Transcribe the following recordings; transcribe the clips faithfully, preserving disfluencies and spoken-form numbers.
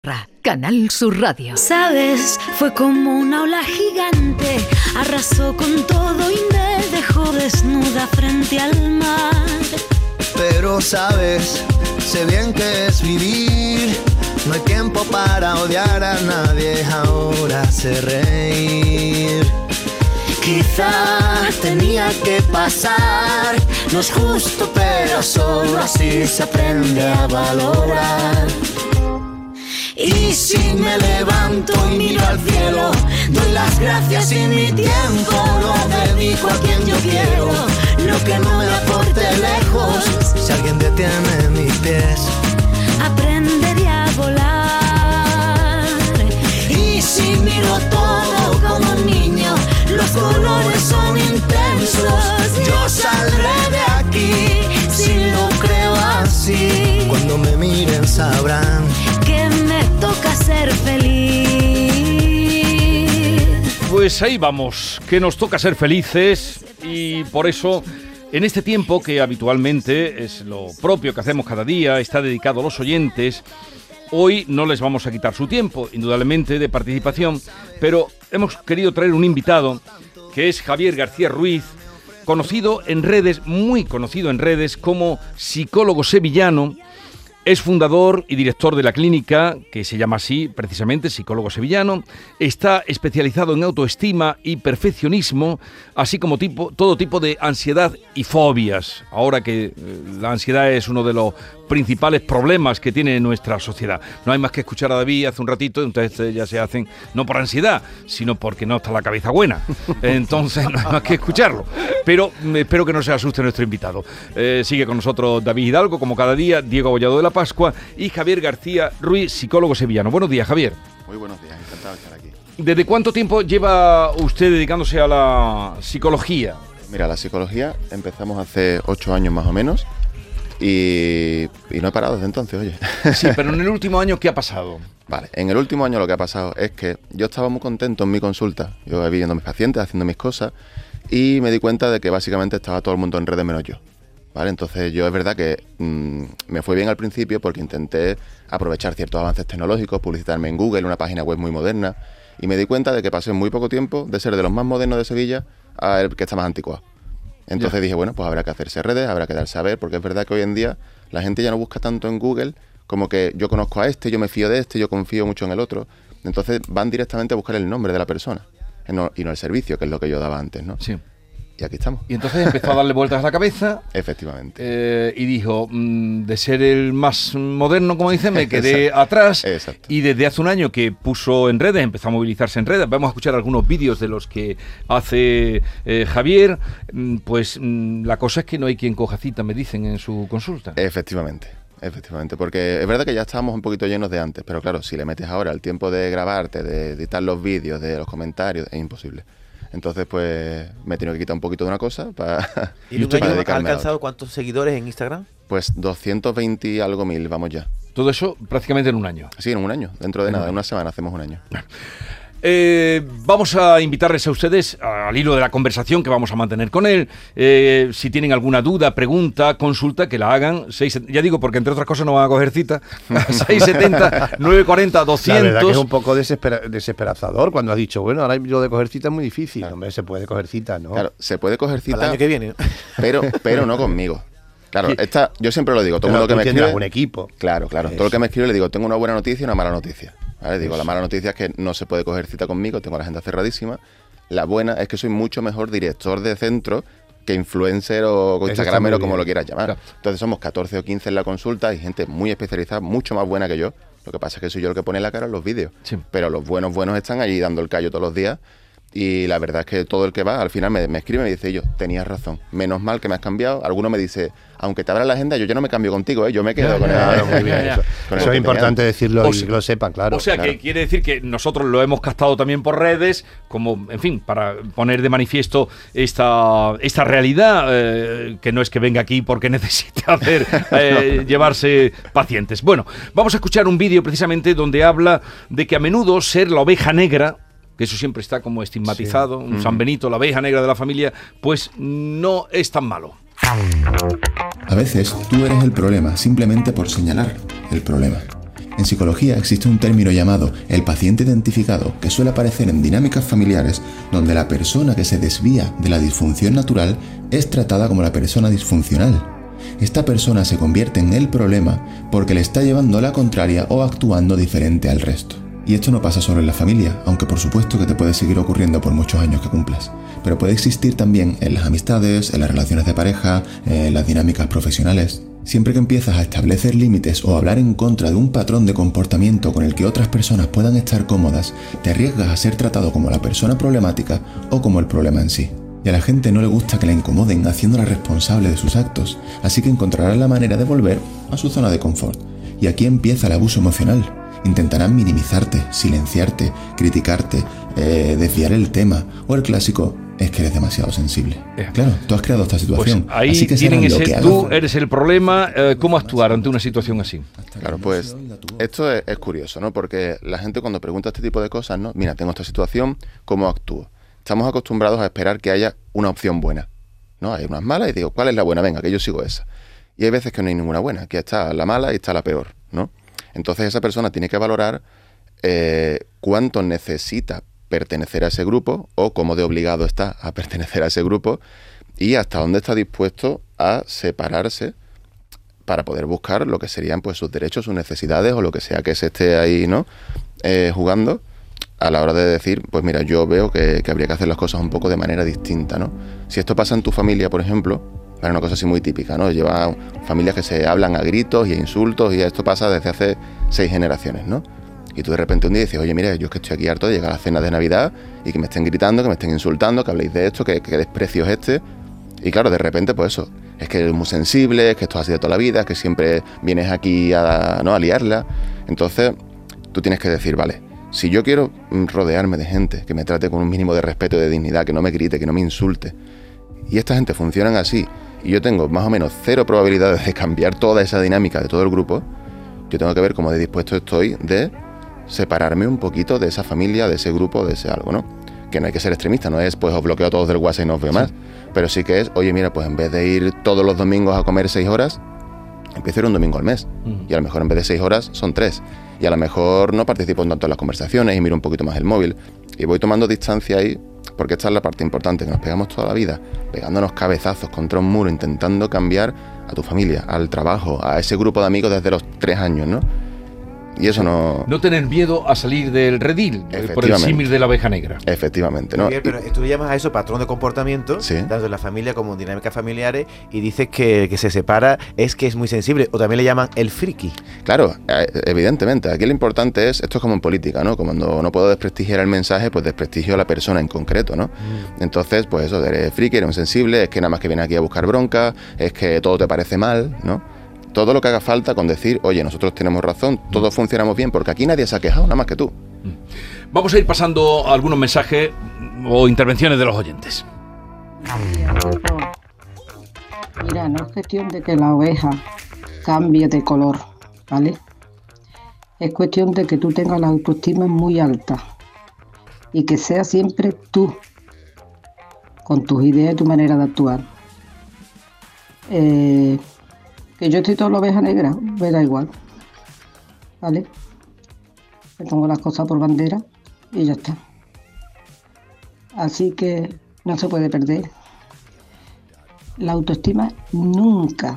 Canal Sur Radio. Sabes, fue como una ola gigante, arrasó con todo y me dejó desnuda frente al mar. Pero sabes, sé bien que es vivir, no hay tiempo para odiar a nadie, ahora sé reír. Quizá tenía que pasar, no es justo, pero solo así se aprende a valorar. Y si me levanto y miro al cielo, doy las gracias y mi tiempo lo dedico a quien yo quiero. Lo que no me aporte lejos, si alguien detiene mis pies, aprenderé a volar. Y si miro todo como un niño, los colores son intensos, yo saldré de aquí si lo creo así. Cuando me miren sabrán que me toca ser feliz. Pues ahí vamos, que nos toca ser felices y por eso en este tiempo que habitualmente es lo propio que hacemos cada día, está dedicado a los oyentes. Hoy no les vamos a quitar su tiempo, indudablemente, de participación, pero hemos querido traer un invitado que es Javier García Ruiz, conocido en redes, muy conocido en redes como psicólogo sevillano. Es fundador y director de la clínica, que se llama así, precisamente, Psicólogo Sevillano. Está especializado en autoestima y perfeccionismo, así como tipo, todo tipo de ansiedad y fobias. Ahora que eh, la ansiedad es uno de los principales problemas que tiene nuestra sociedad. No hay más que escuchar a David hace un ratito, entonces ya se hacen, no por ansiedad, sino porque no está la cabeza buena. Entonces no hay más que escucharlo. Pero eh, espero que no se asuste nuestro invitado. Eh, sigue con nosotros David Hidalgo, como cada día, Diego Abollado de la Pascua y Javier García Ruiz, psicólogo sevillano. Buenos días, Javier. Muy buenos días, encantado de estar aquí. ¿Desde cuánto tiempo lleva usted dedicándose a la psicología? Mira, la psicología empezamos hace ocho años más o menos y, y no he parado desde entonces, oye. Sí, pero en el último año, ¿qué ha pasado? Vale, en el último año lo que ha pasado es que yo estaba muy contento en mi consulta, yo viendo a mis pacientes, haciendo mis cosas y me di cuenta de que básicamente estaba todo el mundo en redes menos yo. Vale, entonces yo es verdad que mmm, me fue bien al principio porque intenté aprovechar ciertos avances tecnológicos, publicitarme en Google, una página web muy moderna, y me di cuenta de que pasé muy poco tiempo de ser de los más modernos de Sevilla a el que está más anticuado. Entonces yeah. dije, bueno, pues habrá que hacerse redes, habrá que darse a ver, porque es verdad que hoy en día la gente ya no busca tanto en Google como que yo conozco a este, yo me fío de este, yo confío mucho en el otro. Entonces van directamente a buscar el nombre de la persona y no, y no el servicio, que es lo que yo daba antes, ¿no? Sí. Y aquí estamos. Y entonces empezó a darle vueltas a la cabeza. Efectivamente. Eh, y dijo, mmm, de ser el más moderno, como dice, me quedé Exacto. atrás. Exacto. Y desde hace un año que puso en redes, empezó a movilizarse en redes. Vamos a escuchar algunos vídeos de los que hace eh, Javier. Pues mmm, la cosa es que no hay quien coja cita, me dicen, en su consulta. Efectivamente. Efectivamente, porque es verdad que ya estábamos un poquito llenos de antes, pero claro, si le metes ahora el tiempo de grabarte, de editar los vídeos, de los comentarios, es imposible. Entonces, pues, me he tenido que quitar un poquito de una cosa para ¿Y usted ha alcanzado cuántos seguidores en Instagram? Pues doscientos veinte y algo mil, vamos ya. Todo eso prácticamente en un año. Sí, en un año. Dentro de en nada, en una semana hacemos un año. Eh, vamos a invitarles a ustedes al hilo de la conversación que vamos a mantener con él. Eh, si tienen alguna duda, pregunta, consulta, que la hagan. seis, ya digo, porque entre otras cosas no van a coger cita. seis setenta, nueve cuarenta, doscientos. La verdad que es un poco desespera- desesperanzador cuando has dicho, bueno, ahora yo de coger cita es muy difícil. Claro. Hombre, se puede coger cita, ¿no? Claro, se puede coger cita. Para el año que viene. Pero, pero no conmigo. Claro, esta, yo siempre lo digo, todo el mundo que me escribe... un equipo. Claro, claro. Eso. Todo el que me escribe le digo, tengo una buena noticia y una mala noticia. ¿Vale? Digo, la mala noticia es que no se puede coger cita conmigo, tengo la agenda cerradísima. La buena es que soy mucho mejor director de centro que influencer o instagramer o como lo quieras llamar. Claro. Entonces somos catorce o quince en la consulta, hay gente muy especializada, mucho más buena que yo. Lo que pasa es que soy yo el que pone la cara en los vídeos. Sí. Pero los buenos buenos están allí dando el callo todos los días. Y la verdad es que todo el que va, al final me, me escribe y me dice, yo, tenías razón, menos mal que me has cambiado. Alguno me dice, aunque te abra la agenda, yo ya no me cambio contigo, ¿eh? Yo me quedo ya, con ya, él. Muy bien, eso eso es importante decirlo o y sea, que lo sepan, claro. O sea, claro. que quiere decir que nosotros lo hemos captado también por redes, como, en fin, para poner de manifiesto esta, esta realidad, eh, que no es que venga aquí porque necesite hacer, eh, no. llevarse pacientes. Bueno, vamos a escuchar un vídeo precisamente donde habla de que a menudo ser la oveja negra, que eso siempre está como estigmatizado, sí. un mm. San Benito, la oveja negra de la familia, pues no es tan malo. A veces tú eres el problema simplemente por señalar el problema. En psicología existe un término llamado el paciente identificado que suele aparecer en dinámicas familiares donde la persona que se desvía de la disfunción natural es tratada como la persona disfuncional. Esta persona se convierte en el problema porque le está llevando a la contraria o actuando diferente al resto. Y esto no pasa solo en la familia, aunque por supuesto que te puede seguir ocurriendo por muchos años que cumplas. Pero puede existir también en las amistades, en las relaciones de pareja, en las dinámicas profesionales. Siempre que empiezas a establecer límites o a hablar en contra de un patrón de comportamiento con el que otras personas puedan estar cómodas, te arriesgas a ser tratado como la persona problemática o como el problema en sí. Y a la gente no le gusta que la incomoden haciéndola responsable de sus actos, así que encontrarán la manera de volver a su zona de confort. Y aquí empieza el abuso emocional. Intentarán minimizarte, silenciarte, criticarte, eh, desviar el tema, o el clásico es que eres demasiado sensible. Eh. Claro, tú has creado esta situación. Pues ahí así que tienen ese, lo que tú eres el problema. Eh, ¿Cómo actuar ante una situación así? Claro, pues esto es, es curioso, ¿no? Porque la gente cuando pregunta este tipo de cosas, ¿no? Mira, tengo esta situación, ¿cómo actúo? Estamos acostumbrados a esperar que haya una opción buena, ¿no? Hay unas malas y digo, ¿cuál es la buena? Venga, que yo sigo esa. Y hay veces que no hay ninguna buena, que está la mala y está la peor, ¿no? Entonces esa persona tiene que valorar eh, cuánto necesita pertenecer a ese grupo o cómo de obligado está a pertenecer a ese grupo y hasta dónde está dispuesto a separarse para poder buscar lo que serían pues sus derechos, sus necesidades o lo que sea que se esté ahí, ¿no? Eh, jugando a la hora de decir, pues mira, yo veo que, que habría que hacer las cosas un poco de manera distinta, ¿no? Si esto pasa en tu familia, por ejemplo, es una cosa así muy típica, ¿no? Lleva familias que se hablan a gritos y a insultos y esto pasa desde hace seis generaciones, ¿no? Y tú de repente un día dices, oye, mira, yo es que estoy aquí harto de llegar a las cenas de Navidad y que me estén gritando, que me estén insultando, que habléis de esto, que, que desprecio es este. Y claro, de repente, pues eso, es que eres muy sensible, es que esto es así de toda la vida, es que siempre vienes aquí a, ¿no? a liarla. Entonces, tú tienes que decir, vale, si yo quiero rodearme de gente que me trate con un mínimo de respeto y de dignidad, que no me grite, que no me insulte, y esta gente funcionan así, y yo tengo más o menos cero probabilidades de cambiar toda esa dinámica de todo el grupo, yo tengo que ver cómo de dispuesto estoy de separarme un poquito de esa familia, de ese grupo, de ese algo, ¿no? Que no hay que ser extremista, no es pues os bloqueo a todos del WhatsApp y no os veo más, sí. Pero sí que es, oye, mira, pues en vez de ir todos los domingos a comer seis horas, empiezo a ir un domingo al mes, uh-huh. Y a lo mejor en vez de seis horas son tres, y a lo mejor no participo tanto en las conversaciones y miro un poquito más el móvil, y voy tomando distancia ahí, porque esta es la parte importante, que nos pegamos toda la vida, pegándonos cabezazos contra un muro, intentando cambiar a tu familia, al trabajo, a ese grupo de amigos desde los tres años, ¿no? Y eso no... No tener miedo a salir del redil, por el símil de la oveja negra. Efectivamente, ¿no? Bien, pero tú llamas a eso patrón de comportamiento, ¿sí? Tanto en la familia como en dinámicas familiares, y dices que el que se separa es que es muy sensible, o también le llaman el friki. Claro, evidentemente. Aquí lo importante es, esto es como en política, ¿no? Como cuando no puedo desprestigiar el mensaje, pues desprestigio a la persona en concreto, ¿no? Mm. Entonces, pues eso, eres friki, eres un sensible, es que nada más que viene aquí a buscar bronca, es que todo te parece mal, ¿no? Todo lo que haga falta con decir, oye, nosotros tenemos razón, todos funcionamos bien, porque aquí nadie se ha quejado, nada más que tú. Vamos a ir pasando algunos mensajes o intervenciones de los oyentes. Mira, no es cuestión de que la oveja cambie de color, ¿vale? Es cuestión de que tú tengas la autoestima muy alta y que sea siempre tú, con tus ideas y tu manera de actuar. Eh... Que yo estoy toda la oveja negra, me da igual, ¿vale? Me pongo las cosas por bandera y ya está. Así que no se puede perder. La autoestima nunca.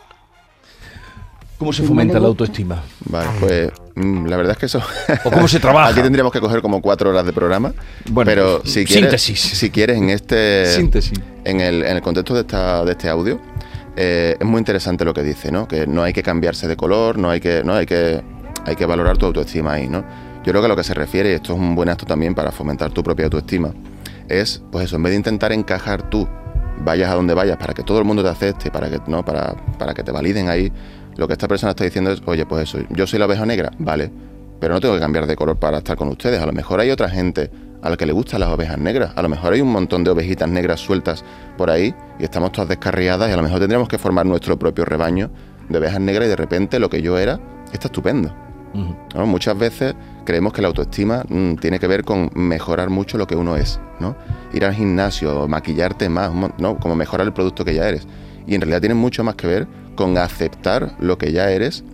¿Cómo se fomenta la autoestima? Vale, pues la verdad es que eso... ¿O cómo se trabaja? Aquí tendríamos que coger como cuatro horas de programa. Bueno, pero si quieres, síntesis. Si quieres en este... Síntesis. En el, en el contexto de, esta, de este audio... Eh, es muy interesante lo que dice, ¿no? Que no hay que cambiarse de color, no hay que, no hay que, hay que valorar tu autoestima ahí, ¿no? Yo creo que a lo que se refiere, y esto es un buen acto también para fomentar tu propia autoestima, es, pues eso, en vez de intentar encajar tú, vayas a donde vayas para que todo el mundo te acepte, para que, ¿no? para, para que te validen ahí, lo que esta persona está diciendo es, oye, pues eso, yo soy la oveja negra, vale, pero no tengo que cambiar de color para estar con ustedes, a lo mejor hay otra gente a la que le gustan las ovejas negras, a lo mejor hay un montón de ovejitas negras sueltas por ahí y estamos todas descarriadas y a lo mejor tendríamos que formar nuestro propio rebaño de ovejas negras y de repente lo que yo era está estupendo. Uh-huh. ¿No? Muchas veces creemos que la autoestima mmm, tiene que ver con mejorar mucho lo que uno es, ¿no? Ir al gimnasio, maquillarte más, ¿no? Como mejorar el producto que ya eres. Y en realidad tiene mucho más que ver con aceptar lo que ya eres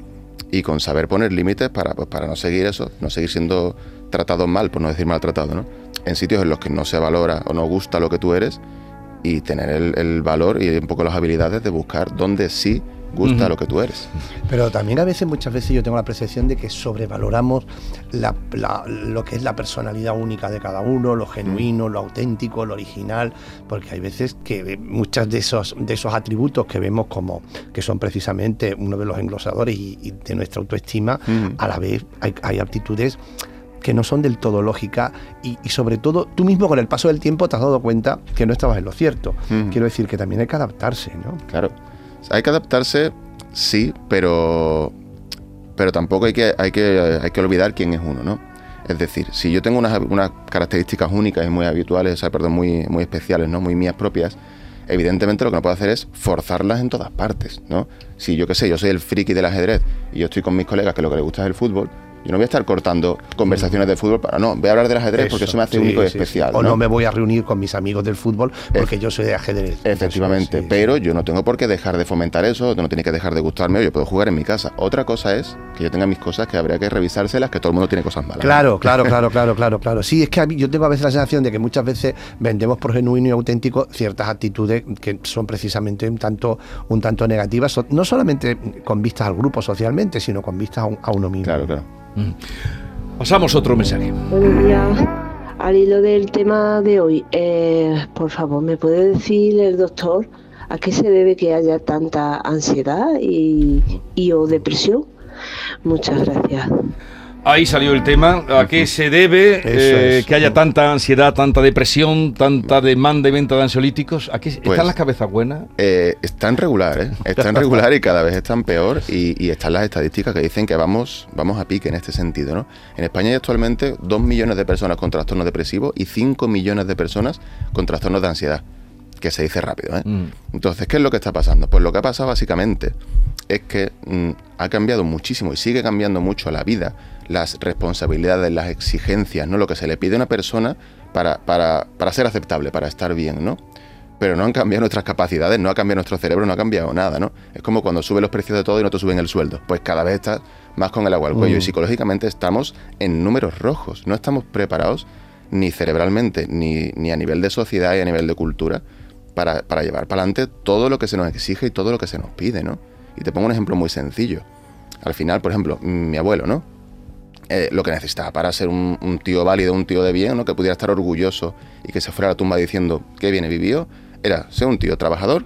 y con saber poner límites para, pues, para no seguir eso, no seguir siendo tratados mal, por no decir maltratado, ¿no? En sitios en los que no se valora o no gusta lo que tú eres, y tener el, el valor y un poco las habilidades de buscar dónde sí gusta uh-huh. lo que tú eres. Pero también a veces, muchas veces yo tengo la percepción de que sobrevaloramos la, la, lo que es la personalidad única de cada uno, lo genuino, uh-huh. lo auténtico, lo original, porque hay veces que muchos de esos, de esos atributos que vemos como que son precisamente uno de los englosadores y, y de nuestra autoestima, uh-huh. a la vez hay, hay aptitudes que no son del todo lógicas y, y sobre todo tú mismo con el paso del tiempo te has dado cuenta que no estabas en lo cierto. Uh-huh. Quiero decir que también hay que adaptarse, ¿no? Claro. Hay que adaptarse, sí, pero pero tampoco hay que hay que hay que olvidar quién es uno, ¿no? Es decir, si yo tengo unas, unas características únicas y muy habituales, o sea, perdón, muy muy especiales, ¿no? Muy mías propias, evidentemente lo que no puedo hacer es forzarlas en todas partes, ¿no? Si yo qué sé, yo soy el friki del ajedrez y yo estoy con mis colegas que lo que les gusta es el fútbol, yo no voy a estar cortando conversaciones de fútbol para no, voy a hablar del ajedrez eso, porque eso me hace sí, único y sí, especial. Sí. O ¿no? no me voy a reunir con mis amigos del fútbol porque e- yo soy de ajedrez. Efectivamente, eso, sí, pero sí. yo no tengo por qué dejar de fomentar eso, no tiene que dejar de gustarme, yo puedo jugar en mi casa. Otra cosa es que yo tenga mis cosas que habría que revisárselas, que todo el mundo tiene cosas malas. Claro, ¿no? claro, claro, claro, claro, claro. Sí, es que a mí, yo tengo a veces la sensación de que muchas veces vendemos por genuino y auténtico ciertas actitudes que son precisamente un tanto, un tanto negativas, no solamente con vistas al grupo socialmente, sino con vistas a, un, a uno mismo. Claro, claro. Mm. Pasamos otro mensaje. Buenos días. Al hilo del tema de hoy, eh, por favor, ¿me puede decir el doctor a qué se debe que haya tanta ansiedad y, y o depresión? Muchas gracias. Ahí salió el tema. ¿A qué se debe eh, es. que haya tanta ansiedad, tanta depresión, tanta demanda y venta de ansiolíticos? ¿A qué, pues, ¿Están las cabezas buenas? Eh, están regular, ¿eh? Están regular y cada vez están peor. Y, y están las estadísticas que dicen que vamos, vamos a pique en este sentido, ¿no? En España hay actualmente dos millones de personas con trastornos depresivos y cinco millones de personas con trastornos de ansiedad. Que se dice rápido, ¿eh? Mm. Entonces, ¿qué es lo que está pasando? Pues lo que ha pasado básicamente es que mm, ha cambiado muchísimo y sigue cambiando mucho la vida, las responsabilidades, las exigencias, ¿no? Lo que se le pide a una persona para, para, para ser aceptable, para estar bien, ¿no? Pero no han cambiado nuestras capacidades, no ha cambiado nuestro cerebro, no ha cambiado nada, ¿no? Es como cuando suben los precios de todo y no te suben el sueldo. Pues cada vez estás más con el agua al cuello. Mm. Y psicológicamente estamos en números rojos. No estamos preparados ni cerebralmente, ni, ni a nivel de sociedad y a nivel de cultura para, para llevar para adelante todo lo que se nos exige y todo lo que se nos pide, ¿no? Y te pongo un ejemplo muy sencillo. Al final, por ejemplo, mi abuelo, ¿no? Eh, lo que necesitaba para ser un, un tío válido, un tío de bien, ¿no? Que pudiera estar orgulloso y que se fuera a la tumba diciendo qué bien he vivido, era ser un tío trabajador,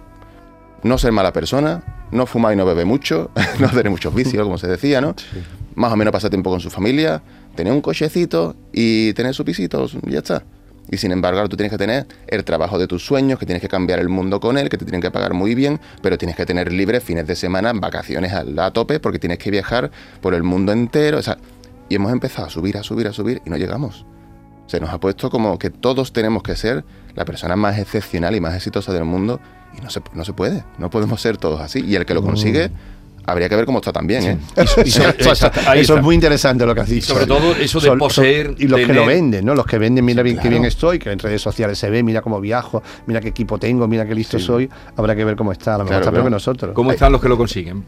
no ser mala persona, no fumar y no beber mucho, no tener muchos vicios, como se decía, ¿no? Sí. Más o menos pasar tiempo con su familia, tener un cochecito y tener su pisito, y ya está. Y sin embargo, ahora tú tienes que tener el trabajo de tus sueños, que tienes que cambiar el mundo con él, que te tienen que pagar muy bien, pero tienes que tener libres fines de semana, vacaciones a, a tope, porque tienes que viajar por el mundo entero. O sea, y hemos empezado a subir, a subir, a subir, y no llegamos. Se nos ha puesto como que todos tenemos que ser la persona más excepcional y más exitosa del mundo, y no se, no se puede, no podemos ser todos así. Y el que lo consigue... Habría que ver cómo está también, ¿eh? Sí. Eso, eso, eso es muy interesante lo que has dicho. Sobre todo eso de poseer... Son, y los tener... que lo venden, ¿no? Los que venden, mira sí, bien claro. qué bien estoy, que en redes sociales se ve, mira cómo viajo, mira qué equipo tengo, mira qué listo sí. soy. Habrá que ver cómo está, a lo mejor claro, está peor que nosotros. ¿Cómo están los que lo consiguen?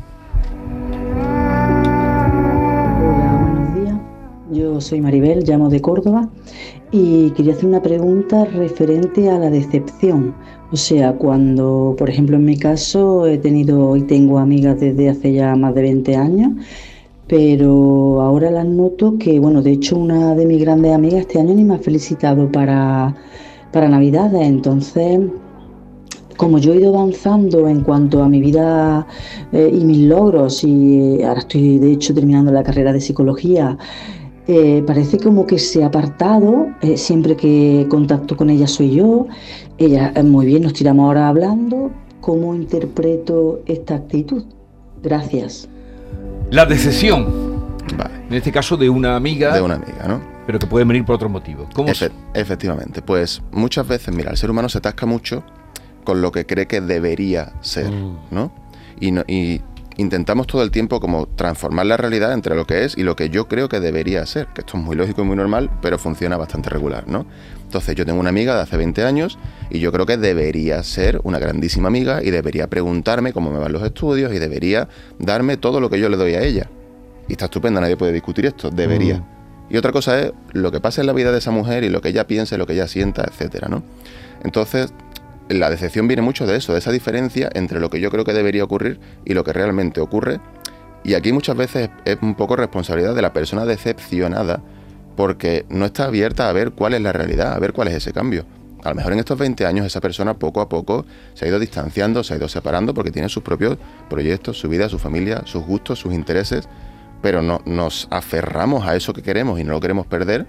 Hola, buenos días. Yo soy Maribel, llamo de Córdoba y quería hacer una pregunta referente a la decepción. O sea, cuando, por ejemplo, en mi caso he tenido y tengo amigas desde hace ya más de veinte años, pero ahora las noto que, bueno, de hecho una de mis grandes amigas este año ni me ha felicitado para, para Navidades. Entonces, como yo he ido avanzando en cuanto a mi vida eh, y mis logros, y ahora estoy de hecho terminando la carrera de psicología, Eh, parece como que se ha apartado, eh, siempre que contacto con ella soy yo, ella eh, muy bien, nos tiramos ahora hablando. ¿Cómo interpreto esta actitud? Gracias. La decepción, vale. En este caso de una amiga. De una amiga, ¿no? Pero que puede venir por otro motivo. ¿Cómo Efe- efectivamente, pues muchas veces, mira, el ser humano se atasca mucho con lo que cree que debería ser, mm. ¿no? Y, no, y intentamos todo el tiempo como transformar la realidad entre lo que es y lo que yo creo que debería ser, que esto es muy lógico y muy normal, pero funciona bastante regular, ¿no? Entonces yo tengo una amiga de hace veinte años y yo creo que debería ser una grandísima amiga y debería preguntarme cómo me van los estudios y debería darme todo lo que yo le doy a ella. Y está estupenda, nadie puede discutir esto, debería. Mm. Y otra cosa es lo que pasa en la vida de esa mujer y lo que ella piense, lo que ella sienta, etcétera, ¿no? Entonces, la decepción viene mucho de eso, de esa diferencia entre lo que yo creo que debería ocurrir y lo que realmente ocurre. Y aquí muchas veces es un poco responsabilidad de la persona decepcionada porque no está abierta a ver cuál es la realidad, a ver cuál es ese cambio. A lo mejor en estos veinte años esa persona poco a poco se ha ido distanciando, se ha ido separando porque tiene sus propios proyectos, su vida, su familia, sus gustos, sus intereses, pero no, nos aferramos a eso que queremos y no lo queremos perder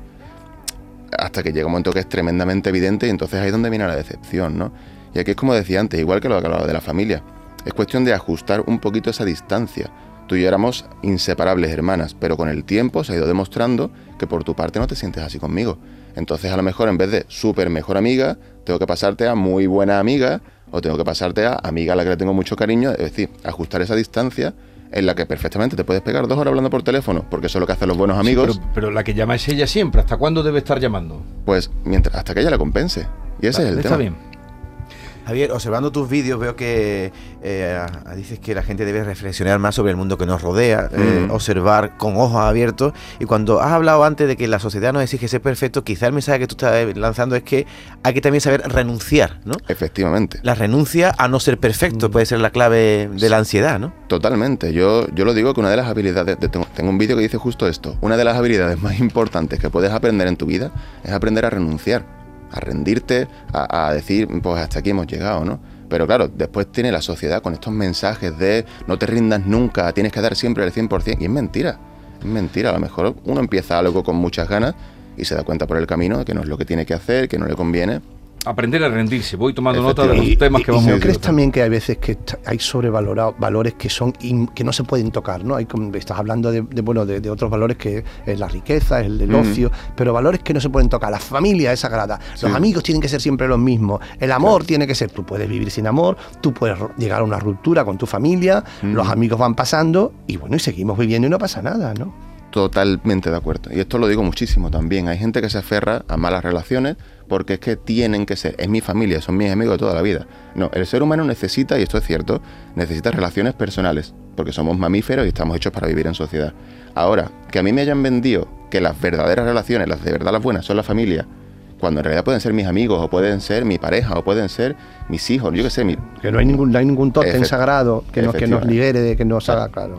hasta que llega un momento que es tremendamente evidente y entonces ahí es donde viene la decepción, ¿no? Y aquí es como decía antes, igual que lo que hablaba de la familia, es cuestión de ajustar un poquito esa distancia. Tú y yo éramos inseparables hermanas, pero con el tiempo se ha ido demostrando que por tu parte no te sientes así conmigo. Entonces a lo mejor en vez de súper mejor amiga, tengo que pasarte a muy buena amiga o tengo que pasarte a amiga a la que le tengo mucho cariño, es decir, ajustar esa distancia en la que perfectamente te puedes pegar dos horas hablando por teléfono, porque eso es lo que hacen los buenos amigos. Sí, pero, pero la que llama es ella siempre. ¿Hasta cuándo debe estar llamando? Pues mientras hasta que ella la compense. Y ese vale, es el está tema. Bien. Javier, observando tus vídeos veo que eh, dices que la gente debe reflexionar más sobre el mundo que nos rodea, mm. eh, observar con ojos abiertos. Y cuando has hablado antes de que la sociedad nos exige ser perfecto, quizá el mensaje que tú estás lanzando es que hay que también saber renunciar, ¿no? Efectivamente. La renuncia a no ser perfecto mm. puede ser la clave de la ansiedad, ¿no? Totalmente. Yo, yo lo digo que una de las habilidades, de, tengo, tengo un vídeo que dice justo esto, una de las habilidades más importantes que puedes aprender en tu vida es aprender a renunciar. A rendirte, a, a decir, pues hasta aquí hemos llegado, ¿no? Pero claro, después tiene la sociedad con estos mensajes de no te rindas nunca, tienes que dar siempre el cien por ciento, y es mentira, es mentira. A lo mejor uno empieza algo con muchas ganas y se da cuenta por el camino de que no es lo que tiene que hacer, que no le conviene. Aprender a rendirse, voy tomando nota de los temas que y, vamos a ver. ¿No crees también que hay veces que hay sobrevalorados valores que son in, que no se pueden tocar, ¿no? Hay, estás hablando de, de bueno de, de otros valores que es la riqueza, el del ocio, mm. pero valores que no se pueden tocar. La familia es sagrada, sí. Los amigos tienen que ser siempre los mismos, el amor claro. tiene que ser, tú puedes vivir sin amor, tú puedes llegar a una ruptura con tu familia, mm. los amigos van pasando y bueno, y seguimos viviendo y no pasa nada, ¿no? Totalmente de acuerdo. Y esto lo digo muchísimo también. Hay gente que se aferra a malas relaciones porque es que tienen que ser, es mi familia, son mis amigos de toda la vida. No, el ser humano necesita, y esto es cierto, necesita relaciones personales, porque somos mamíferos y estamos hechos para vivir en sociedad. Ahora, que a mí me hayan vendido que las verdaderas relaciones, las de verdad las buenas, son la familia, cuando en realidad pueden ser mis amigos, o pueden ser mi pareja, o pueden ser mis hijos, yo qué sé. Mi... Que no hay ningún, no hay ningún tótem sagrado que nos, que nos libere, de que nos haga claro.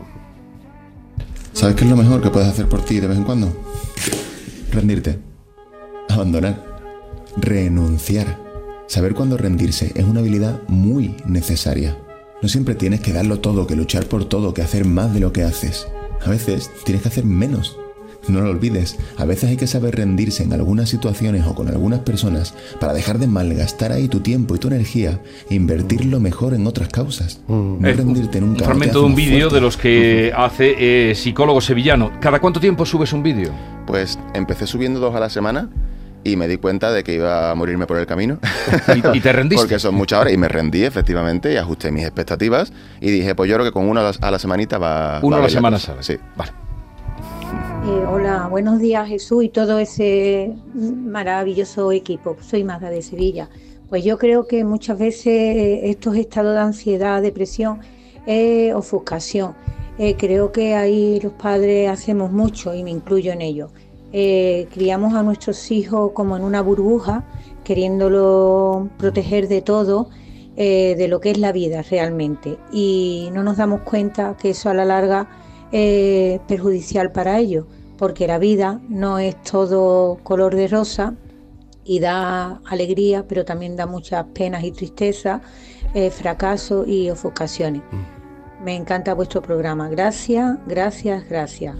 ¿Sabes qué es lo mejor que puedes hacer por ti de vez en cuando? Rendirte. Abandonar. Renunciar. Saber cuándo rendirse es una habilidad muy necesaria. No siempre tienes que darlo todo, que luchar por todo, que hacer más de lo que haces. A veces tienes que hacer menos. No lo olvides, a veces hay que saber rendirse en algunas situaciones o con algunas personas para dejar de malgastar ahí tu tiempo y tu energía e invertirlo mejor en otras causas. No eh, rendirte nunca. Un fragmento de un vídeo de los que uh-huh. hace eh, psicólogo sevillano. ¿Cada cuánto tiempo subes un vídeo? Pues empecé subiendo dos a la semana y me di cuenta de que iba a morirme por el camino. ¿Y, y te rendiste? Porque son muchas horas y me rendí efectivamente y ajusté mis expectativas y dije, pues yo creo que con uno a la, a la semanita va... Uno va a la semana sale. Sí. Vale. Eh, hola, buenos días Jesús y todo ese maravilloso equipo. Soy Magda de Sevilla. Pues yo creo que muchas veces estos estados de ansiedad, depresión, es ofuscación. Eh, creo que ahí los padres hacemos mucho y me incluyo en ello. Eh, criamos a nuestros hijos como en una burbuja, queriéndolo proteger de todo, eh, de lo que es la vida realmente. Y no nos damos cuenta que eso a la larga es perjudicial para ellos, porque la vida no es todo color de rosa y da alegría, pero también da muchas penas y tristezas, eh, fracasos y ofuscaciones. Mm. Me encanta vuestro programa. Gracias, gracias, gracias.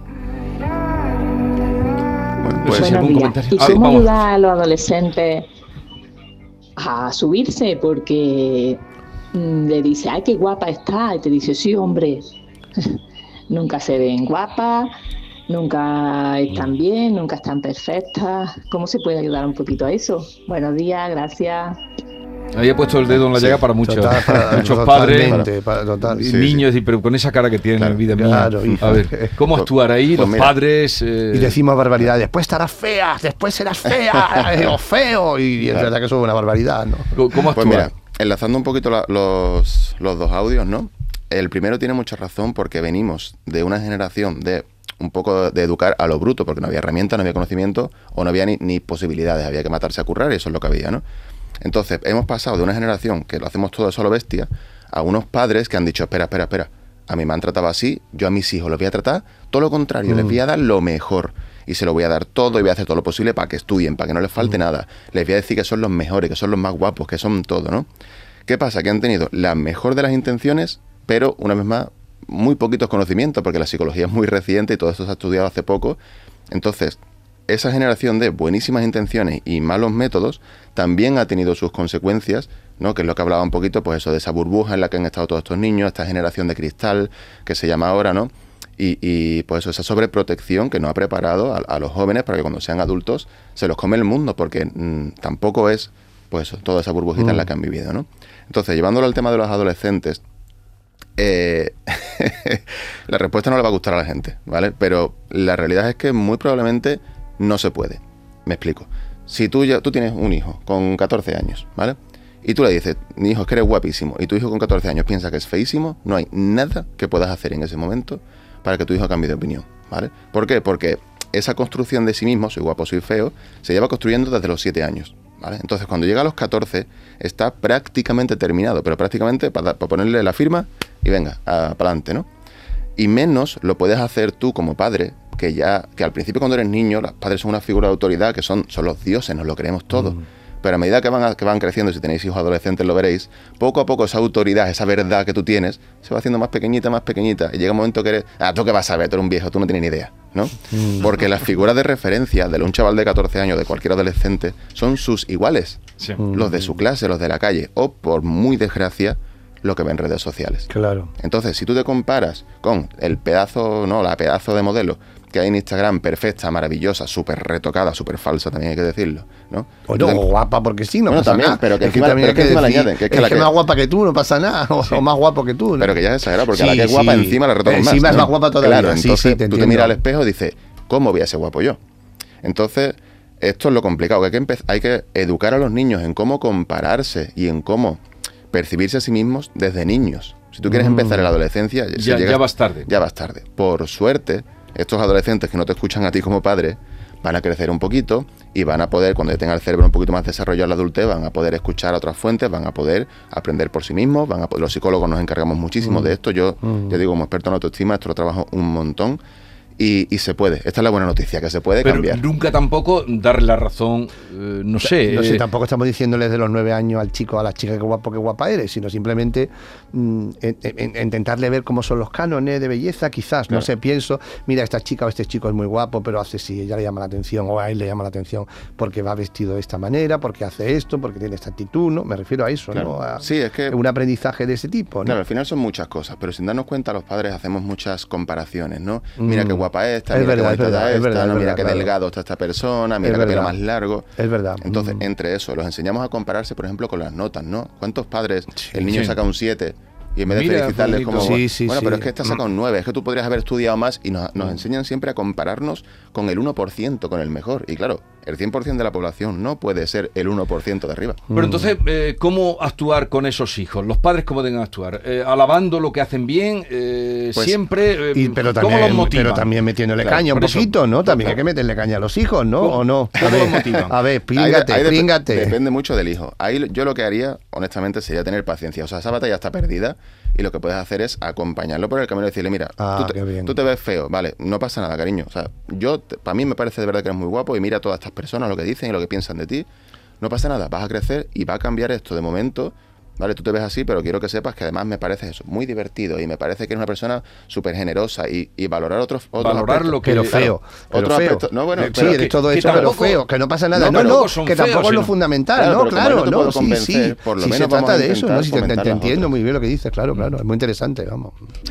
Bueno, pues, Buenos días. ¿Y cómo ayudar a los adolescentes a subirse? Porque mmm, le dice, ay, qué guapa está, y te dice, sí, hombre. Nunca se ven guapas, nunca están bien, nunca están perfectas. ¿Cómo se puede ayudar un poquito a eso? Buenos días, gracias. Ahí he puesto el dedo en la Sí, llaga para muchos, total, para- muchos totalmente, padres para- total. y Sí, niños, y pero con esa cara que tienen, Claro, vida claro, mía. hija. A ver, ¿cómo actuar ahí? pues los mira, padres. eh, Y decimos barbaridades, después estarás fea, después serás fea, eh, o feo, y es Claro. verdad que eso es una barbaridad, ¿no? ¿Cómo cómo Pues actuar? mira, enlazando un poquito la- los, los dos audios, ¿no? El primero tiene mucha razón porque venimos de una generación de un poco de educar a lo bruto, porque no había herramientas, no había conocimiento o no había ni, ni posibilidades, había que matarse a currar y eso es lo que había, ¿no? Entonces, hemos pasado de una generación que lo hacemos todo eso a lo bestia a unos padres que han dicho, espera, espera, espera, a mí me han tratado así, yo a mis hijos los voy a tratar todo lo contrario, Mm. les voy a dar lo mejor y se lo voy a dar todo y voy a hacer todo lo posible para que estudien, para que no les falte nada. Les voy a decir que son los mejores, que son los más guapos, que son todo, ¿no? ¿Qué pasa? Que han tenido la mejor de las intenciones, pero una vez más, muy poquitos conocimientos, porque la psicología es muy reciente y todo esto se ha estudiado hace poco. Entonces, esa generación de buenísimas intenciones y malos métodos también ha tenido sus consecuencias, ¿no? Que es lo que hablaba un poquito, pues eso, de esa burbuja en la que han estado todos estos niños, esta generación de cristal, que se llama ahora, ¿no? Y, y pues eso, esa sobreprotección que no ha preparado a, a los jóvenes para que cuando sean adultos se los come el mundo, porque mmm, tampoco es, pues eso, toda esa burbujita mm. en la que han vivido, ¿no? Entonces, llevándolo al tema de los adolescentes, Eh, la respuesta no le va a gustar a la gente, ¿vale? Pero la realidad es que muy probablemente no se puede. Me explico. Si tú, ya, tú tienes un hijo con catorce años, ¿vale? Y tú le dices, mi hijo, es que eres guapísimo, y tu hijo con catorce años piensa que es feísimo, no hay nada que puedas hacer en ese momento para que tu hijo cambie de opinión, ¿vale? ¿Por qué? Porque esa construcción de sí mismo, soy guapo, soy feo, se lleva construyendo desde los siete años. ¿Vale? Entonces, cuando llega a los catorce, está prácticamente terminado, pero prácticamente para, para ponerle la firma y venga, para adelante, ¿no? Y menos lo puedes hacer tú como padre, que ya, que al principio cuando eres niño, los padres son una figura de autoridad, que son, son los dioses, nos lo creemos todo. Mm. Pero a medida que van, a, que van creciendo, si tenéis hijos adolescentes lo veréis, poco a poco esa autoridad, esa verdad que tú tienes, se va haciendo más pequeñita, más pequeñita, y llega un momento que eres, ah, ¿tú qué vas a ver? Tú eres un viejo, tú no tienes ni idea, ¿no? Mm. Porque las figuras de referencia de un chaval de catorce años, de cualquier adolescente, son sus iguales, sí. Los de su clase, los de la calle, o por muy desgracia, lo que ven en redes sociales. Claro. Entonces, si tú te comparas con el pedazo, no, la pedazo de modelo que hay en Instagram, perfecta, maravillosa, súper retocada, súper falsa, también hay que decirlo, ¿no? O no, te... guapa, porque sí, no bueno, pasa también, nada. pero que es que encima, también pero que hay que encima decir, le añaden, que es que, es la que que más guapa que tú, no pasa nada, o, sí. o más guapo que tú, ¿no? Pero que ya es exagerado, porque sí, a la que es guapa sí. encima la retocan más. Encima ¿no? es más guapa todavía, claro, sí, entonces sí, te tú te miras al espejo y dices, ¿cómo voy a ser guapo yo? Entonces, esto es lo complicado, que hay que, empe- hay que educar a los niños en cómo compararse y en cómo percibirse a sí mismos desde niños. Si tú quieres mm. empezar en la adolescencia, ya, si llegas, ya vas tarde. Ya vas tarde. Por suerte, estos adolescentes que no te escuchan a ti como padre van a crecer un poquito y van a poder, cuando ya tengan el cerebro un poquito más desarrollado en la adultez, van a poder escuchar a otras fuentes, van a poder aprender por sí mismos, van a poder, los psicólogos nos encargamos muchísimo mm. de esto. Yo, mm. yo digo, como experto en autoestima, esto lo trabajo un montón. Y, y se puede, esta es la buena noticia, que se puede pero cambiar. Nunca tampoco darle la razón, eh, no sé. No sé, eh, tampoco estamos diciéndoles de los nueve años al chico, a la chica, que guapo, que guapa eres, sino simplemente mm, en, en, intentarle ver cómo son los cánones de belleza, quizás, claro. No sé, pienso, mira, esta chica o este chico es muy guapo, pero hace si ella le llama la atención, o a él le llama la atención, porque va vestido de esta manera, porque hace esto, porque tiene esta actitud, ¿no? Me refiero a eso, claro. ¿no? A sí, es que un aprendizaje de ese tipo, ¿no? Claro, al final son muchas cosas, pero sin darnos cuenta los padres hacemos muchas comparaciones, ¿no? Mm. Mira qué guapa es esta, es mira verdad. Es verdad, esta, es verdad, no, mira verdad, qué claro. delgado está esta persona, mira es qué verdad. pelo más largo. Es verdad. Entonces, mm. entre eso, los enseñamos a compararse, por ejemplo, con las notas, ¿no? ¿Cuántos padres, sí, el niño sí. saca un siete y en vez de Mira, felicitarles como, sí, sí, bueno, sí. pero es que esta saca un nueve, es que tú podrías haber estudiado más, y nos, nos enseñan siempre a compararnos con el uno por ciento, con el mejor. Y claro, el cien por ciento de la población no puede ser el uno por ciento de arriba. Pero entonces, eh, ¿cómo actuar con esos hijos? ¿Los padres cómo deben actuar? Eh, ¿Alabando lo que hacen bien? Eh, Pues, ¿Siempre? Eh, y, pero, ¿Cómo también, los motivan? pero también metiéndole Claro, caña un por eso. poquito, ¿no? También hay que meterle caña a los hijos, ¿no? ¿Cómo? ¿O no? A ¿Cómo ver, los motivan? A ver, Ahí de- príngate, ahí dep- príngate. Depende mucho del hijo. Ahí yo lo que haría, honestamente, sería tener paciencia. O sea, esa batalla está perdida y lo que puedes hacer es acompañarlo por el camino y decirle, mira, Ah, tú, te, qué bien. tú te ves feo, vale, no pasa nada, cariño. O sea, yo, para mí me parece de verdad que eres muy guapo y mira a todas estas personas lo que dicen y lo que piensan de ti. No pasa nada, vas a crecer y va a cambiar esto de momento. Vale, tú te ves así, pero quiero que sepas que además me parece eso, muy divertido y me parece que eres una persona súper generosa y, y valorar otros, otros Valorar aspectos. lo que... Pero feo, pero Otros feo. aspectos. No, bueno, sí, pero eres que- todo que eso, pero tampoco- feo, que no pasa nada. No, No, pero no, tampoco son que feos, tampoco es lo sino- fundamental, Claro, ¿no? pero como Claro, yo te no, puedo sí, convencer, sí. por lo Sí, menos se vamos trata a de eso, intentar ¿no? Si te, te- fomentar te las entiendo otras. muy bien lo que dices, claro, claro, es muy interesante, vamos.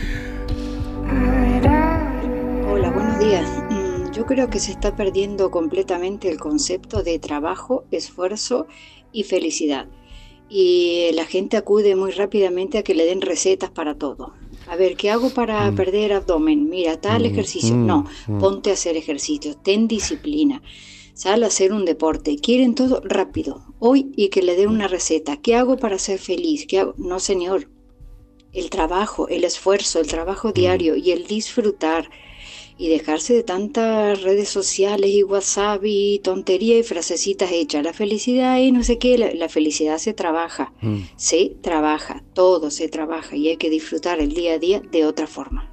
Hola, buenos días. Mm, Yo creo que se está perdiendo completamente el concepto de trabajo, esfuerzo y felicidad. y la gente acude muy rápidamente a que le den recetas para todo. A ver, ¿qué hago para mm. perder abdomen? Mira, tal mm. ejercicio. Mm. No, mm. ponte a hacer ejercicios, ten disciplina, sal a hacer un deporte. Quieren todo rápido, hoy, y que le den una receta. ¿Qué hago para ser feliz? ¿Qué hago? No, señor. El trabajo, el esfuerzo, el trabajo diario y el disfrutar y dejarse de tantas redes sociales y WhatsApp y tontería y frasecitas hechas. La felicidad y no sé qué, la, la felicidad se trabaja, mm. se trabaja, todo se trabaja y hay que disfrutar el día a día de otra forma.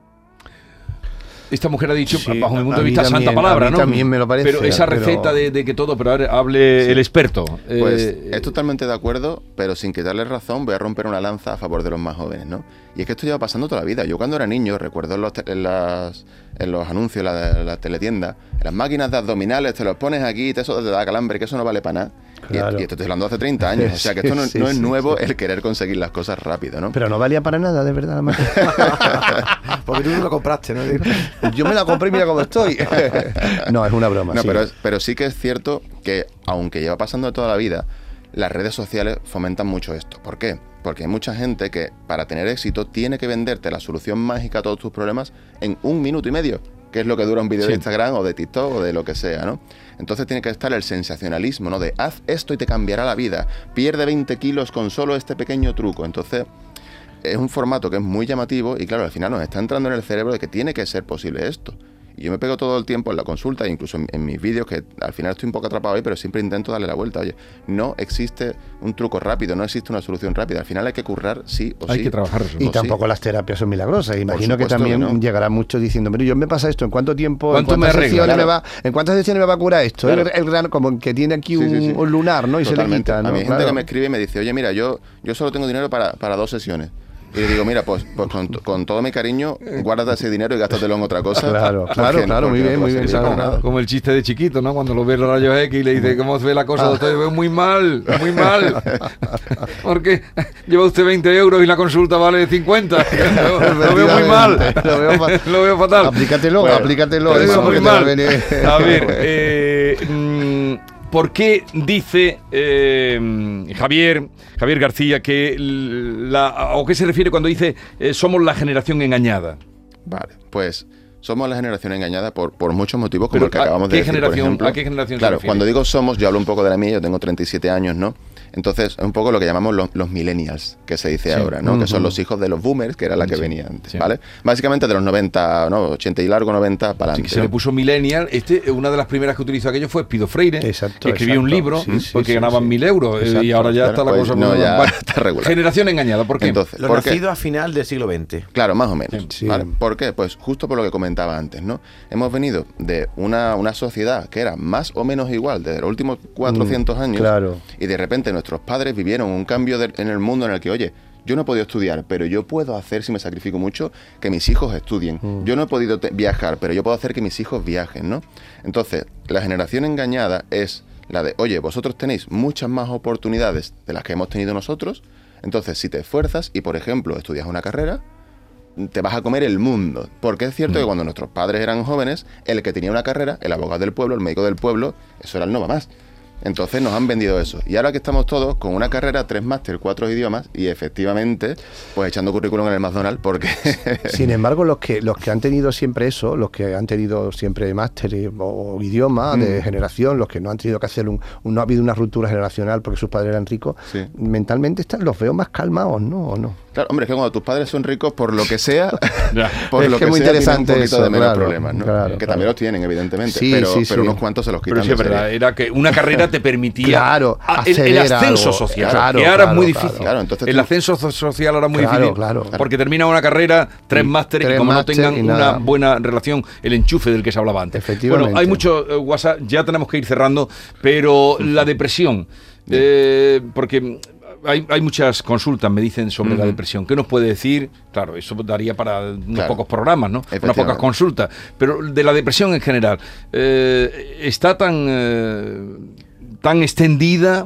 Esta mujer ha dicho, sí, bajo mi punto de vista, también, santa palabra, ¿no? También me lo parece. Pero esa receta pero... de, de que todo, pero ahora hable sí. el experto. Pues eh, es totalmente de acuerdo, pero sin quitarle razón voy a romper una lanza a favor de los más jóvenes, ¿no? Y es que esto lleva pasando toda la vida. Yo cuando era niño, recuerdo en los, te- en las, en los anuncios, en la, la teletienda, las máquinas de abdominales, te los pones aquí y te, eso te da calambre, que eso no vale para nada. Claro. Y, y esto estoy hablando hace treinta años, o sea que esto no, sí, no es sí, nuevo sí. el querer conseguir las cosas rápido, ¿no? Pero no valía para nada, de verdad, la máquina. Porque tú no lo compraste, ¿no? Yo me la compré y mira cómo estoy. No, es una broma. No, sí. pero, es, pero sí que es cierto que, aunque lleva pasando toda la vida, las redes sociales fomentan mucho esto. ¿Por qué? Porque hay mucha gente que, para tener éxito, tiene que venderte la solución mágica a todos tus problemas en un minuto y medio, que es lo que dura un vídeo sí. de Instagram o de TikTok o de lo que sea, ¿no? Entonces tiene que estar el sensacionalismo, ¿no? De haz esto y te cambiará la vida, pierde veinte kilos con solo este pequeño truco. Entonces es un formato que es muy llamativo y claro, al final nos está entrando en el cerebro de que tiene que ser posible esto. Y yo me pego todo el tiempo en la consulta, incluso en, en mis vídeos, que al final estoy un poco atrapado ahí, pero siempre intento darle la vuelta. Oye, no existe un truco rápido, no existe una solución rápida. Al final hay que currar sí o sí. Hay que trabajar eso. Y tampoco sí. las terapias son milagrosas. Imagino que también que no. llegará mucho diciendo, mira, yo me pasa esto, ¿en cuánto tiempo, ¿Cuánto en cuántas me sesiones claro. me va, en cuántas sesiones me va a curar esto? Claro. El, el grano, como que tiene aquí un, sí, sí, sí. un lunar, ¿no? Y totalmente. se le quita, ¿no? A mí hay claro. gente que me escribe y me dice, oye, mira, yo, yo solo tengo dinero para, para dos sesiones. Y le digo, mira, pues, pues con, con todo mi cariño, guárdate ese dinero y gástatelo en otra cosa. Claro, claro, claro, muy bien, muy bien. Como, como el chiste de chiquito, ¿no? Cuando lo ve los rayos X y le dice, ¿cómo se ve la cosa? Doctor, yo veo muy mal, muy mal. Porque lleva usted veinte euros y la consulta vale cincuenta. Lo, lo veo muy mal. Lo veo, fa- lo veo fatal. Aplícatelo, bueno, aplícatelo. Lo veo muy mal. A ver, bueno. eh, mmm, ¿por qué dice eh, Javier, Javier García que la, o qué se refiere cuando dice eh, somos la generación engañada? Vale, pues somos la generación engañada por, por muchos motivos, como Pero, el que acabamos de ¿qué decir, generación, por ejemplo. ¿A qué generación Claro, se refiere? cuando digo somos, yo hablo un poco de la mía, yo tengo treinta y siete años, ¿no? Entonces, es un poco lo que llamamos los, los millennials, que se dice sí. ahora, ¿no? Uh-huh. Que son los hijos de los boomers, que era la que sí. venía antes, sí. ¿vale? Básicamente de los noventa, ¿no? ochenta y largo, noventa, para adelante. Sí, que se le puso millennial. Este, una de las primeras que utilizó aquello fue Pido Freire, exacto, que escribió exacto. un libro sí, sí, porque sí, ganaban sí. mil euros Exacto, y ahora ya claro, está la pues cosa... no, ya bueno, está regular. Generación engañada, ¿por qué? Entonces, Lo nacido a final del siglo veinte. Claro, más o menos. Sí. ¿Vale? ¿Por qué? Pues justo por lo que comentaba antes, ¿no? Hemos venido de una, una sociedad que era más o menos igual desde los últimos cuatrocientos mm, años claro. y de repente nuestros padres vivieron un cambio de, en el mundo en el que, oye, yo no he podido estudiar, pero yo puedo hacer, si me sacrifico mucho, que mis hijos estudien. Mm. Yo no he podido te- viajar, pero yo puedo hacer que mis hijos viajen, ¿no? Entonces, la generación engañada es la de, oye, vosotros tenéis muchas más oportunidades de las que hemos tenido nosotros, entonces si te esfuerzas y, por ejemplo, estudias una carrera, te vas a comer el mundo. Porque es cierto mm. que cuando nuestros padres eran jóvenes, el que tenía una carrera, el abogado del pueblo, el médico del pueblo, eso era el no va más. Entonces nos han vendido eso. Y ahora que estamos todos con una carrera, tres máster, cuatro idiomas, y efectivamente, pues echando currículum en el McDonald's, porque... Sin embargo, los que los que han tenido siempre eso, los que han tenido siempre máster o, o idioma mm. de generación, los que no han tenido que hacer un, un... No ha habido una ruptura generacional porque sus padres eran ricos, sí. mentalmente están, los veo más calmados, ¿no? ¿O no? Claro, hombre, es que cuando tus padres son ricos, por lo que sea, por es lo que, que muy sea, interesante tienen un poquito eso, de menos claro, problemas, ¿no? Claro, que claro. también los tienen, evidentemente, sí, pero, sí, pero sí. unos cuantos se los quitan. Pero sí es verdad, era que una carrera te permitía claro, el, el ascenso algo. social, Claro, que ahora claro, es muy claro. difícil. Claro, entonces el tú... ascenso social ahora es muy claro, difícil, claro, claro. porque termina una carrera, tres másteres, y como no tengan una buena relación, el enchufe del que se hablaba antes. Efectivamente. Bueno, hay mucho eh, WhatsApp, ya tenemos que ir cerrando, pero la depresión, eh, porque... Hay, hay muchas consultas, me dicen, sobre uh-huh. la depresión. ¿Qué nos puede decir? Claro, eso daría para unos claro. pocos programas, ¿no? Unas pocas consultas. Pero de la depresión en general, eh, ¿está tan, eh, tan extendida?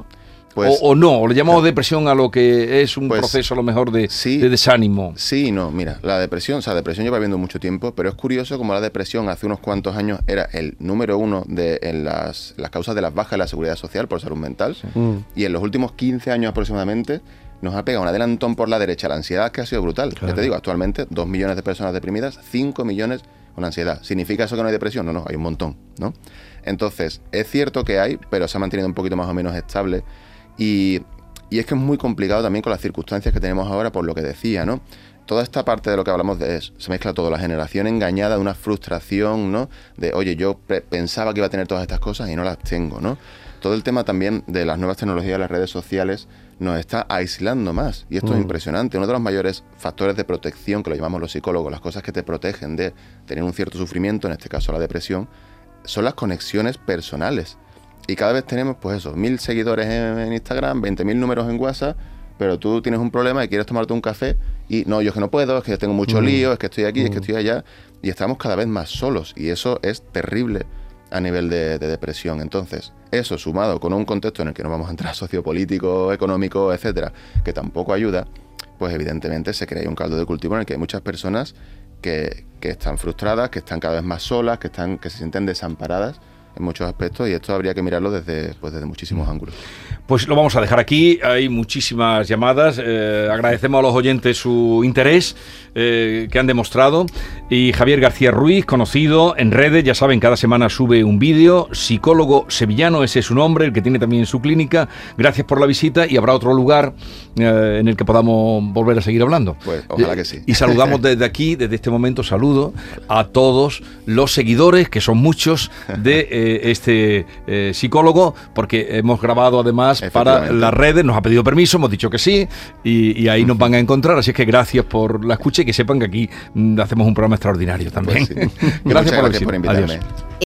Pues, o, o no, o le llamamos depresión a lo que es un pues, proceso a lo mejor de, sí, de desánimo. Sí, no, mira, la depresión, o sea, depresión lleva viendo mucho tiempo, pero es curioso como la depresión hace unos cuantos años era el número uno de en las, las causas de las bajas de la seguridad social por salud mental, sí. mm. y en los últimos quince años aproximadamente nos ha pegado un adelantón por la derecha la ansiedad que ha sido brutal. Claro. Ya te digo, actualmente dos millones de personas deprimidas, cinco millones con ansiedad. ¿Significa eso que no hay depresión? No, no, hay un montón, ¿no? Entonces, es cierto que hay, pero se ha mantenido un poquito más o menos estable y... Y es que es muy complicado también con las circunstancias que tenemos ahora, por lo que decía, ¿no? Toda esta parte de lo que hablamos de es, se mezcla todo, la generación engañada, una frustración, ¿no? De, oye, yo pensaba que iba a tener todas estas cosas y no las tengo, ¿no? Todo el tema también de las nuevas tecnologías, las redes sociales, nos está aislando más. Y esto mm. es impresionante. Uno de los mayores factores de protección, que lo llamamos los psicólogos, las cosas que te protegen de tener un cierto sufrimiento, en este caso la depresión, son las conexiones personales. Y cada vez tenemos, pues eso, mil seguidores en, en Instagram, veinte mil números en WhatsApp, pero tú tienes un problema y quieres tomarte un café y no, yo es que no puedo, es que tengo mucho mm. lío, es que estoy aquí, mm. es que estoy allá, y estamos cada vez más solos y eso es terrible a nivel de, de depresión. Entonces, eso sumado con un contexto en el que no vamos a entrar sociopolítico, económico, etcétera, que tampoco ayuda, pues evidentemente se crea un caldo de cultivo en el que hay muchas personas que, que están frustradas, que están cada vez más solas, que, están, que se sienten desamparadas en muchos aspectos, y esto habría que mirarlo desde, pues desde muchísimos ángulos. Pues lo vamos a dejar aquí, hay muchísimas llamadas, eh, agradecemos a los oyentes su interés eh, que han demostrado, y Javier García Ruiz, conocido en redes, ya saben, cada semana sube un vídeo, psicólogo sevillano, ese es su nombre, el que tiene también su clínica. Gracias por la visita y habrá otro lugar eh, en el que podamos volver a seguir hablando. Pues ojalá que sí. Y saludamos desde aquí, desde este momento, saludo a todos los seguidores, que son muchos, de eh, este eh, psicólogo, porque hemos grabado además para las redes, nos ha pedido permiso, hemos dicho que sí, y, y ahí nos van a encontrar, así es que gracias por la escucha y que sepan que aquí mm, hacemos un programa extraordinario también. Pues sí. Gracias, por, gracias por invitarme. Adiós.